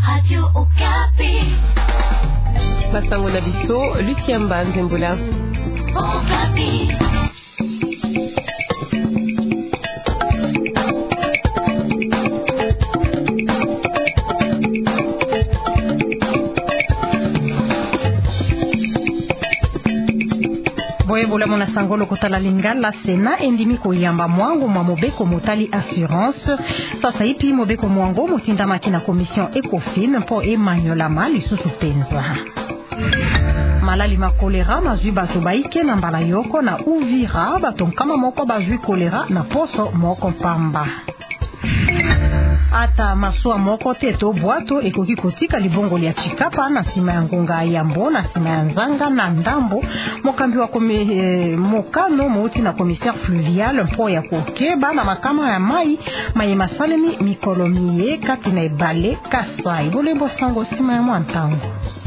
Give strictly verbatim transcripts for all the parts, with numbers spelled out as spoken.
Radio Okapi. Masango na biso, Lucien Mbanzembula. Okapi. Boyebola mona sangolo kotala lingala sena endimi koyamba mwango mwa mobeko motali assurance sasa ipi mobeko mwango motinda makina commission Ecofin po Emmanuel Mali susu tenza malali ma kolera mazwi bato baike na mbala yoko na Uvira bato kama moko bazwi kolera na poso moko pamba ata masua moko teto bwato ekoki kotika libongo ya Chikapa na sima ya ngonga ya Mbo na sima ya Nzanga na Ndambo mokambi wa kome, eh, mokano mouti na commissaire fluvial mpo ya kokeba na makama ya mai mai masalemi mikolomiye kati na ebale Kasai bolembo sango sima ya mwantango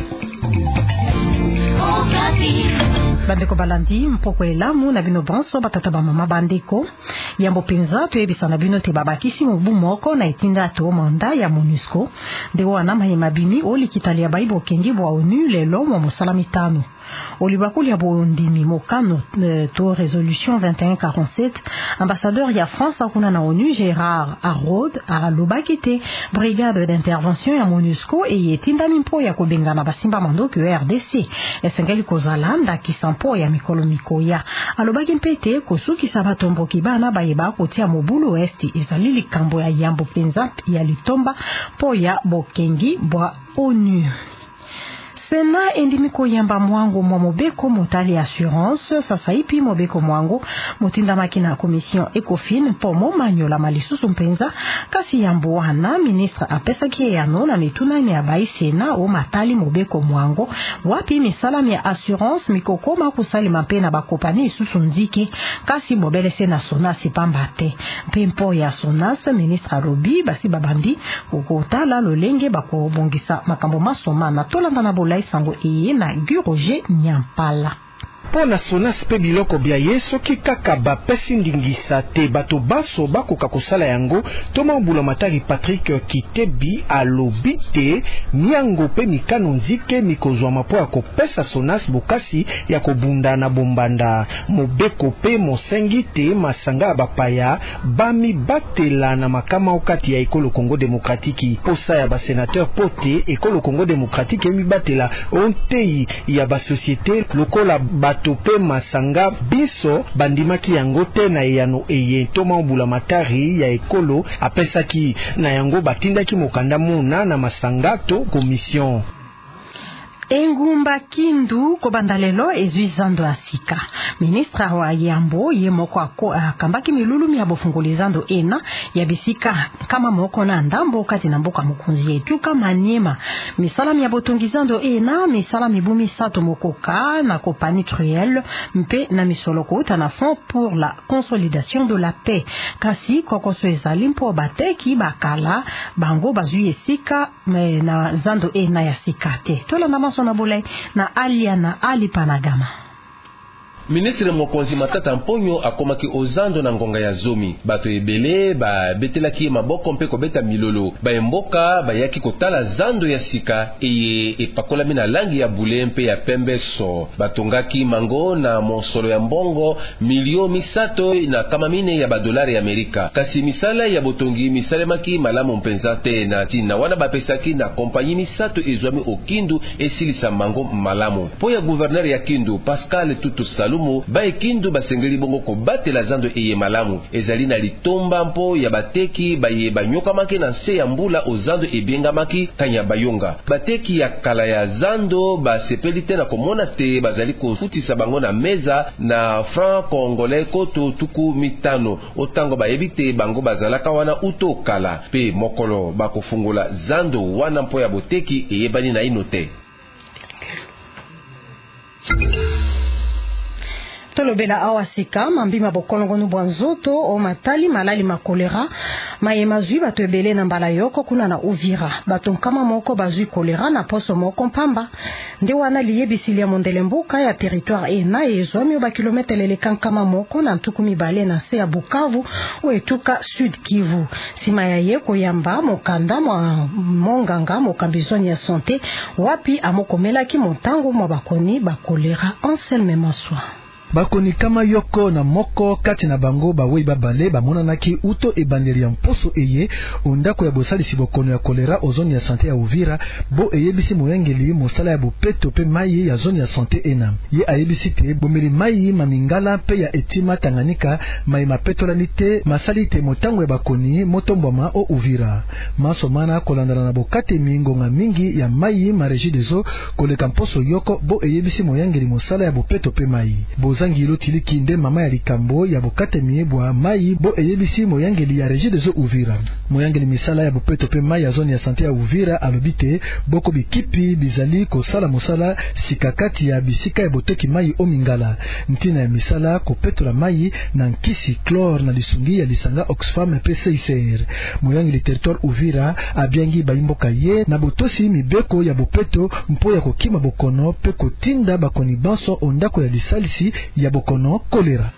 bandeko balandi mpoko elamu na bino banso batata ba mama bandeko yambo penza to ebisa na bino te babakisi mobu moko na etinda to manda ya MONUSCO de wana mahema bimi oli kitalia baibo kengi bwa ONU lelo mo musalami tano olibakuli ya bondimi mokano euh, to résolution vingt et un quarante-sept ambassadeur ya France kuna na ONU Gérard Araud alobakite brigade d'intervention ya MONUSCO e yetinda mimpo ya kobengana basimba mandoki R D C esengeli kozalanda kisampo ya mikolo mikoya alobaki mpete kosuki sabatombo kibana bayeba kotia mobulu esti ezali likambo ya yambo penza ya litomba po ya bokengi bwa ONU. Sena endimi koyamba mwango mwa mobeko motali assurance sasa ipi mobeko mwango motinda makina commission Ecofin po Emmanuel Mali susu mpenza kasi yambo wana ministre apesa kiyano na mituna ni abai sena o matali mobeko mwango wapi misala ya assurance mikokoma kusali mapena bakopani susu nzike kasi bobele sena Sonas pambate pempo ya Sonas ministre Robi basi babandi kokotala lolenge bakobongisa makambo masoma na tolanda na bola sango eye na Guroger Nyampala pona Sonas pe biloko bia yeso ki kaka bapesi ndingisa te bato baso bakoka kosala yango toma mbula matari Patrick Kitebi alobi te nyango pe mikano nzike mikozwa mapo ya kopesa Sonas bokasi ya kobunda na bombanda mobeko pe mosengi te masanga bapaya bami batela na makama okati ya ekolo Congo Demokratiki posa ya ba sénateur pote ekolo Congo Demokratiki mi batela ontei ya ba société lokola bato tope masanga biso bandimaki yango te na yano eye toma mbula matari ya ekolo apesaki na yango batindaki mokanda mona na masanga to commission Engumba Kindu kobandalelo ezuizando asika ministre wa yambo ye moko ako akambaki milulu mi abofungulizando ena ya bisika kama moko na Ndambo kati na mboka mukunzi yetu kama Niema misala mi abotongizando ena misala mibumi sato mokoka na compagnie Truel mpe na misoloko na fond pour la consolidation de la paix kasi kokoso ezali mpo bateki bakala bango bazui esika na zando ena ya sikate tola na na bolai na Aliana Ali Panagama. Ministre Mokonzi Matata Mponyo akomaki ozando na ngonga ya zomi bato ebele ba betelaki maboko mpe kobeta milolo ba emboka ba yaki kotala zando ya sika eye epakolami na langi ya bule mpe ya pembe so batongaki mango na mosolo ya mbongo milio misato na kama mine ya badolari ya Amerika kasi misala ya botongi misalemaki malamu mpenza te na tina wana bapesaki na kompanyi misato ezwami okindu esilisa mango malamu po ya gouverneur ya Kindu Pascal Tutu Salum ba Kindu basengeli bongo ko batela zando eye malamu ezali na litomba mpo ya bateki baye banyoka make na se ya mbula ozando ebenga maki kanya bayonga bateki ya kala ya zando basepeli te na komona te bazali kofutisa bango na meza na franc congolais koto tuku mitano otango bayebi te bango bazalaka wana uto kala pe mokolo bakofungula zando wana mpo ya boteki eyebani na ino te. lobela awasika mambima bokolongo no bwanzoto o matali malali makolera mayema zui bato ebele na mbala yoko kuna na Uvira bato kama moko bazui kolera na poso moko mpamba nde wana liyebisili ya mondele mbuka ya territoire ena ezwami ba kilometre lele kankama moko na ntuku mibale na se ya Bukavu o etuka Sud Kivu sima ya yeko yamba mokanda mwa monganga mokambizoni ya santé wapi amokomelaki montango mwa bakoni bakolera Anselme Maswa. Bakoni kama yoko na moko kati na bango bawei babale bamonanaki uto ebandeli ya mposo eye ondako ya bosalisi bokono ya kolera o zone ya santé ya Uvira bo eyebisi moyangeli mosala ya bopeto pe mai ya zone ya santé ena ye ayebisi te bomeli mai mamingala pe ya etima Tanganyika mai mapeto la mite masalite motango ya bakoni motombwama o Uvira masomana kolandana na bokate mingonga mingi ya mai ma régie des eaux koleka mposo yoko bo eyebisi moyangeli mosala ya bopeto pe mai bo Zangilo tiliki nde mama ya likambo ya bokate miebwa mai bo eyebisi moyangeli ya régie des eaux Uvira moyangeli misala ya bopeto pe mai ya zone ya santé ya Uvira alobite boko bikipi bizali kosala mosala sikakati ya bisika ya botoki mai omingala ntina ya misala kopetola mai na nkisi chlore na lisungi ya lisanga Oxfam pe C I C R moyangeli territoire Uvira abiangi baimboka ye na botosi mibeko ya bopeto mpo ya kokima bokono pe kotinda bakoni banso ondako ya lisalisi ya bokono kolera.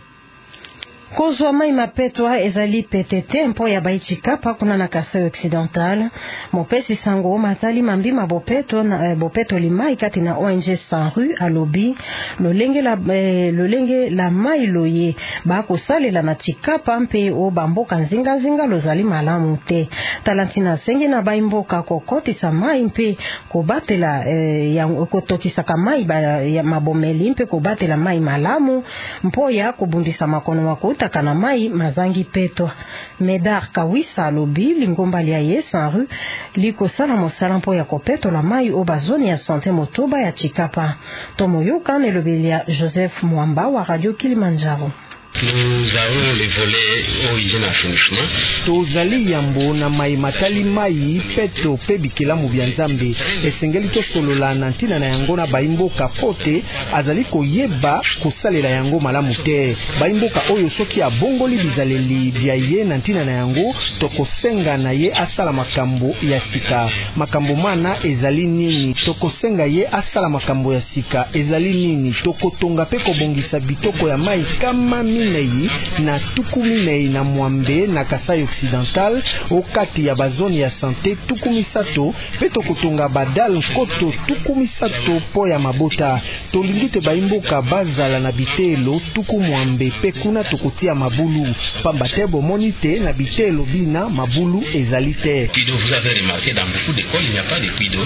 Kozwa mai mapetwa ezali petete mpo ya baichikapa kuna na Kasai Occidental mopesi sango matali mambima bopeto na eh, bopeto limai kati na O N G Sans Rue alobi lolenge la eh, lolenge la mai loye ba kosalela na chikapa mpe o bamboka nzinga nzinga lozali malamu te talantina sengi na baimboka kokotisa mai mpe kobatela eh, ya kotokisa kamai ba ya mabomeli mpe kobatela mai malamu mpo ya kobundisa makono mako takana mai mazangi petwa Medar Kawisa alobi lingomba lia ye Sans Rue liko sala mosala mpo ya kopeto la mai o bazoni ya santé motoba ya Chikapa tomoyoka nelobelia Joseph Mwamba wa Radio Kilimanjaro. Nous avons les volets origine assainissement. Tozali yambo na mai matali mai peto pe bikelamu bya Nzambe esengeli to solola na ntina na yango na baimboka pote azali koyeba kosalela yango malamu te baimboka oyo soki abongoli bizaleli bya ye na ntina na yango tokosenga na ye asala makambo ya sika makambo mana ezali nini tokosenga ye asala makambo ya sika ezali nini tokotonga pe kobongisa bitoko ya mai kama minei na tuku minei na Mwambe na Kasai Occidental okati ya bazoni ya santé tuku misato pe tokotonga badal nkoto tuku misato po ya mabota tolingite baimboka bazala na bitelo tuku Mwambe pe kuna tokotia mabulu pamba te bomoni te na bitelo bina mabulu ezali te. Vous avez remarqué dans beaucoup d'écoles il n'y a pas de puits d'eau.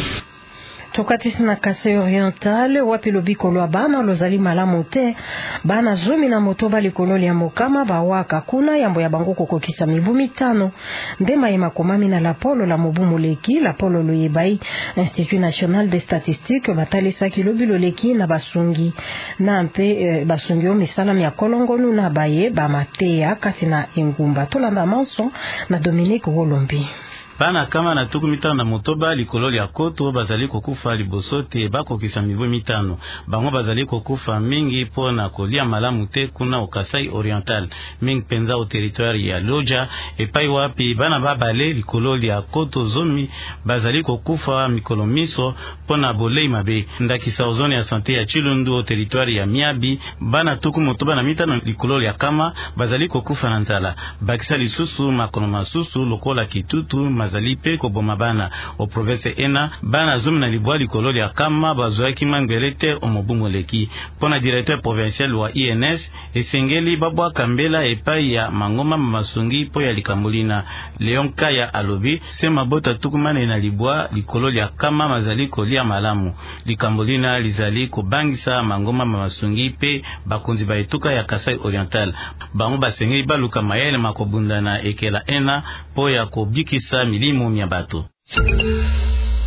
Tokatisi na Kasai Oriental wapi lobiko lwa bana lozali malamu te bana zomi na motoba likololi ya mokama bawaka kuna yambo ya bango kokokisa mibu mitano ndema ya makomami na lapolo la mobumu leki lapolo loyebai Institut National des Statistiques batalisa kilobilo leki na basungi na mpe e, basungi o misala ya kolongonu na baye bamatea kati na engumba tolanda manso na Dominique Wolombi. Bana kama na tuku mitano na motoba likololi ya koto bazali kokufa liboso te bakokisa mibu mitano bango bazali kokufa mingi po na kolia malamu te kuna o Kasai Oriental mingi penza o territoire ya Loja epai wapi bana babale likololi ya koto zomi bazali kokufa mikolo miso po na bolei mabe ndakisa o zone ya santé ya Chilundu o territoire ya Miabi bana tuku motoba na mitano likololi ya kama bazali kokufa na nzala bakisa lisusu makono masusu lokola Kitutu mazali pe ko boma bana o province ena bana zomi na libwa likololi ya kama bazoaki mangelete o mobumo leki pona directeur provincial wa I N S esengeli babwa kambela epai ya mangoma masungi po ya likambolina Leon Kaya alobi se mabota tukumane na libwa likololi ya kama mazali kolia malamu likambolina lizali kobangisa mangoma masungi pe bakonzi ba etuka ya Kasai Oriental bango basengeli baluka mayele makobundana ekela ena po ya kobikisa milimo mya bato.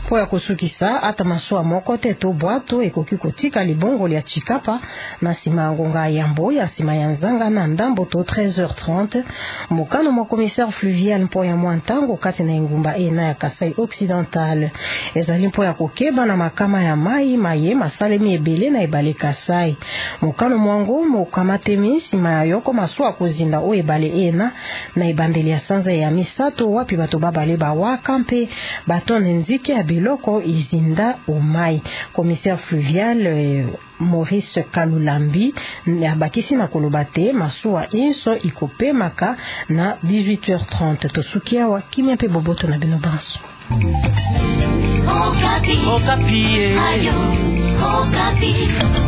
po ya kusukisa ata masuwa moko te to bwato ekoki kotika libongo lia Chikapa na sima ya ngonga ya Yambo ya sima ya Nzanga na ndambo to treize heures trente. Mokano mwa commissaire fluvial mpo ya mwantango kati na ngumba ena ya Kasai Occidental ezali mpo ya kokeba na makama ya mai maye masalemi ebele na ebale Kasai. Mokano mwango mokamatemi sima ya yoko masuwa kozinda o ebale ena na ebandeli ya sanza ya misato wapi bato babale bawaka mpe batone nzike ya biloko izinda umai. Commissaire fluvial eh, Maurice Kalulambi abakisi na kolobate masuwa inso ikope maka na dix-huit heures trente. Tosukia wa kimia pe boboto na bino banso. Okapi. Okapi. Ayo. Okapi.